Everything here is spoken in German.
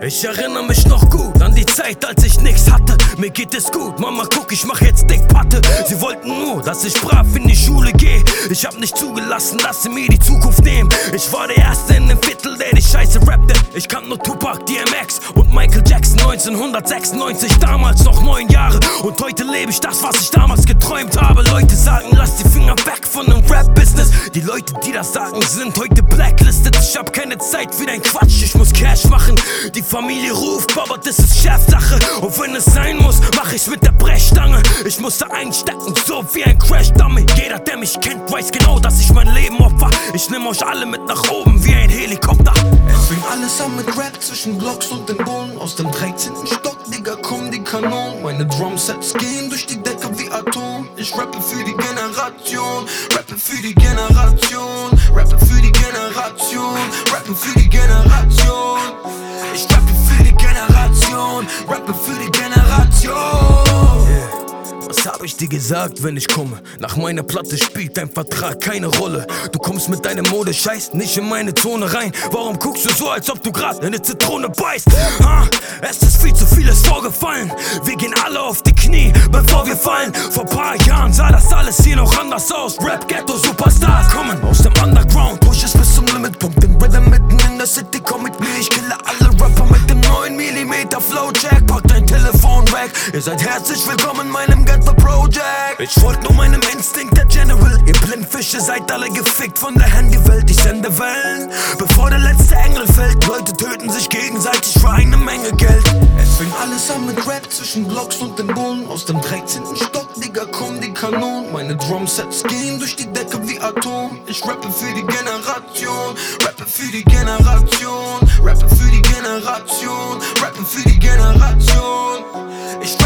Ich erinnere mich noch gut an die Zeit, als ich nix hatte. Mir geht es gut, Mama guck, ich mach jetzt dick Patte. Sie wollten nur, dass ich brav in die Schule gehe. Ich hab nicht zugelassen, dass sie mir die Zukunft nehmen. Ich war der Erste in dem Viertel, der die Scheiße rappte. Ich kannte nur Tupac, DMX und Michael Jackson 1996, damals noch 9 Jahre. Und heute lebe ich das, was ich damals geträumt habe. Leute sagen, lass die Finger weg von dem Rap-Business. Die Leute, die das sagen, sind heute blacklisted. Ich hab keine Zeit für dein Quatsch, ich muss Cash machen. Die Familie ruft, Baba, das ist Chefsache. Und wenn es sein muss, mach ich's mit der Brechstange. Ich musste einstecken, so wie ein Crash-Dummy. Jeder, der mich kennt, weiß genau, dass ich mein Leben opfer. Ich nehm euch alle mit nach oben wie ein Helikopter. Es fing alles an mit Rap zwischen Blocks und den Bullen. Aus dem 13. Stock, Digga, kommen die Kanonen. Meine Drumsets gehen durch die Decke wie Atom. Ich rappe für die Generation, rappe für die Generation, rappe für die Generation, rappe für die Generation. Ich rappe für die Generation, rappe für die Generation. Was hab ich dir gesagt, wenn ich komme? Nach meiner Platte spielt dein Vertrag keine Rolle. Du kommst mit deinem Modescheiß nicht in meine Zone rein. Warum guckst du so, als ob du grad in eine Zitrone beißt? Es ist viel zu vieles vorgefallen. Wir gehen alle auf die Knie, bevor wir fallen. Vor paar Jahren sah das alles hier noch anders aus. Rap-Ghetto-Superstars kommen aus dem Underground. Push es bis zum Limit, pump den Rhythm mitten in der City. Komm mit mir, ich kille alle Rapper mit dem 9mm Flowjack. Pack dein Telefon weg, ihr seid herzlich willkommen in meinem Ghetto Project. Ich folg nur meinem Instinkt, der General. Ihr Blindfische seid alle gefickt von der Handywelt. Ich sende Wellen, bevor der letzte Engel fällt. Leute töten sich gegenseitig für eine Menge Geld. Es fing alles an mit Rap zwischen Blocks und den Bullen. Aus dem 13. Stock, Digga, kommen die Kanonen. Meine Drumsets gehen durch die Decke wie Atom. Ich rappe für die Generation, rappe für die Generation, rappe für die Generation, rappe für die Generation. Ich